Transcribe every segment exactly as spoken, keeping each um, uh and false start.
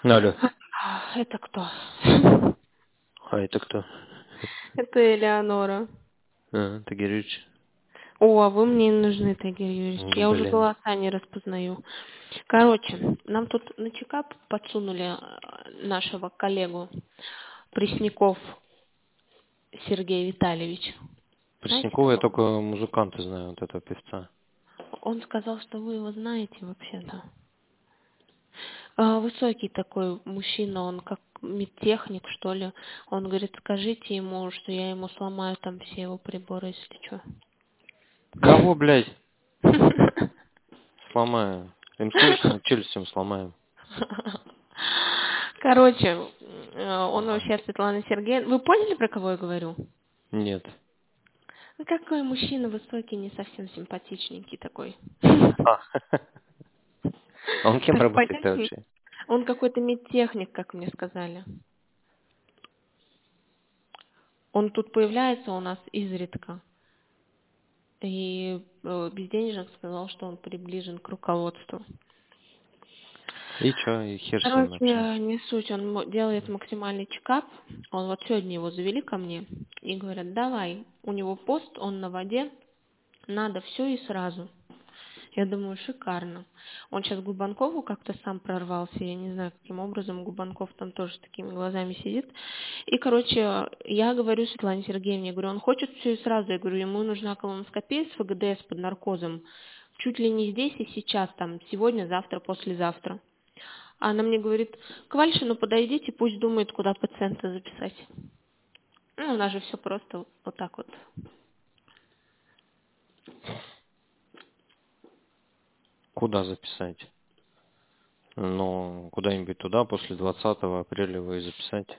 Алло. Это кто? А это кто? Это Элеонора. А, Тагир Юрьевич. О, а вы мне не нужны, Тагир Юрьевич. Ну, Я уже блин. голоса не распознаю. Короче, нам тут на чекап подсунули э, нашего коллегу Пресняков Сергей Витальевич. Знаете Преснякова я такого? только музыканта знаю, вот этого певца. Он сказал, что вы его знаете вообще-то. А, высокий такой мужчина, он как медтехник, что ли. Он говорит, скажите ему, что я ему сломаю там все его приборы, если что. Кого, блядь? Сломаю. Им слышно, челюсть им сломаем. Короче, э, он Ага. вообще от Светланы Сергеевны. Вы поняли, про кого я говорю? Нет. Ну, какой мужчина высокий, не совсем симпатичненький такой. А. А он кем Так работает-то понятно? вообще? Он какой-то медтехник, как мне сказали. Он тут появляется у нас изредка. И э, Безденежник сказал, что он приближен к руководству. И чё, и хер с ним Короче, вообще. не суть, он мо- делает максимальный чекап. Он вот сегодня его завели ко мне и говорят, давай, у него пост, он на воде, надо все и сразу. Я думаю, шикарно. Он сейчас Губанкову как-то сам прорвался, я не знаю, каким образом Губанков там тоже с такими глазами сидит. И, короче, я говорю Светлане Сергеевне, я говорю, он хочет все и сразу. Я говорю, ему нужна колоноскопия с ФГДС под наркозом. Чуть ли не здесь и сейчас, там, сегодня, завтра, послезавтра. А она мне говорит, к Вальшину подойдите, пусть думает, куда пациента записать. Ну, у нас же все просто вот так вот. Куда записать? Ну, куда-нибудь туда, после двадцатого апреля вы и записать.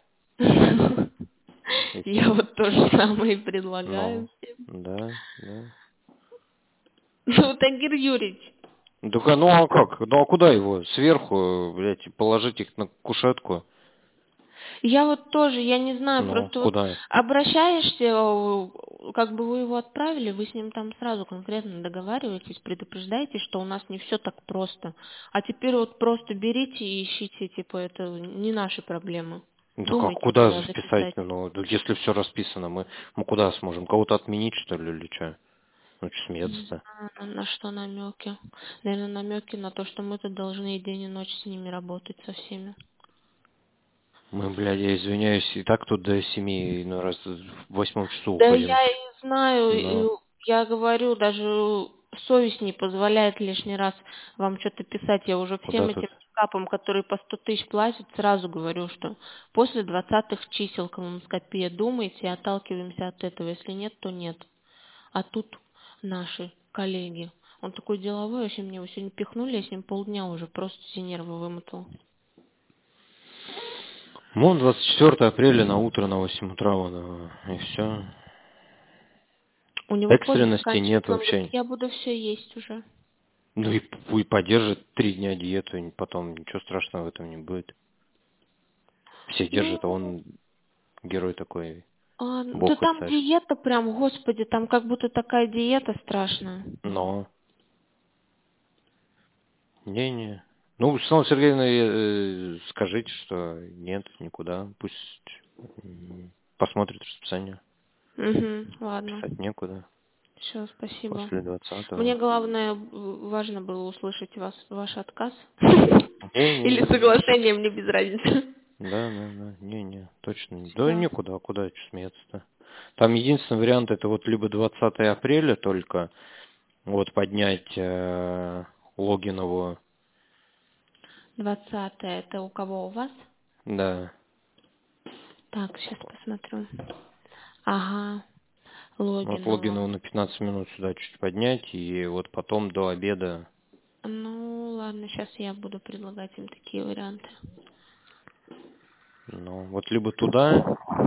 И Я все. вот то же самое и Ну, предлагаю. да, да. Ну, Тагир Юрьевич, Так, а ну а как? Ну а куда его? Сверху, блядь, положить их на кушетку? я вот тоже, я не знаю, Ну, просто вот куда? обращаешься, э, как бы вы его отправили, вы с ним там сразу конкретно договариваетесь, предупреждаете, что у нас не все так просто. А теперь вот просто берите и ищите, типа, это не наши проблемы. Да как, Думайте, куда куда записать? записать. Ну, да если все расписано, мы, мы куда сможем? Кого-то отменить, что ли, или что? Ну, что Не смеяться-то? знаю, на что намеки. Наверное, намеки на то, что мы тут должны и день, и ночь с ними работать со всеми. Мы, блядь, я извиняюсь, и так тут до семи, ну, раз в восьмом часу Да уходим. я и знаю, Ну, и я говорю, даже совесть не позволяет лишний раз вам что-то писать. Я уже всем куда этим тут? капам, которые по сто тысяч платят, сразу говорю, что после двадцатых чисел колоноскопия, думайте, отталкиваемся от этого. Если нет, то нет. А тут наши коллеги. Он такой деловой, вообще мне его сегодня пихнули, я с ним полдня уже просто все нервы вымотал. Ну, двадцать четвёртого апреля на утро, на восемь утра, вон, и все. У него пост Экстренности нет заканчивается, он говорит, вообще. я буду все есть уже. Ну и пусть поддержит три дня диету, и потом ничего страшного в этом не будет. Все держат, а Ну, он герой такой, а, да бог и там царь. диета прям, господи, там как будто такая диета страшная. Но, не-не. Ну, Светлана Сергеевна, э, скажите, что нет, никуда. Пусть м, посмотрит расписание. Угу, ладно. Писать некуда. Все, спасибо. После Мне двадцатого. главное, в- важно было услышать вас, ваш отказ. Или Не-не-не. соглашение, мне без разницы. Да, да, да. Не-не, точно. не- Да Все. никуда, куда чё смеяться-то. Там единственный вариант это вот либо двадцатого апреля только вот поднять э, Логинову, Двадцатое, это у кого у вас? да, Так, сейчас посмотрю. Ага, вот Логинова. Логинову на пятнадцать минут сюда чуть поднять, и вот потом до обеда, Ну, ладно, сейчас я буду предлагать им такие варианты. ну, вот либо туда,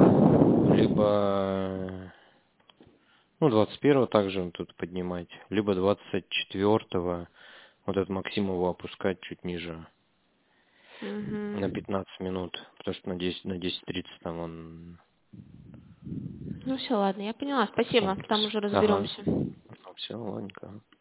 либо, ну, двадцать первого также тут поднимать, либо двадцать четвёртого вот этот Максимову опускать чуть ниже, на Угу. пятнадцать минут, потому что на десять, на десять тридцать там он... Ну все, ладно, я поняла. Спасибо. Там уже Ага. разберемся. Все, ладненько.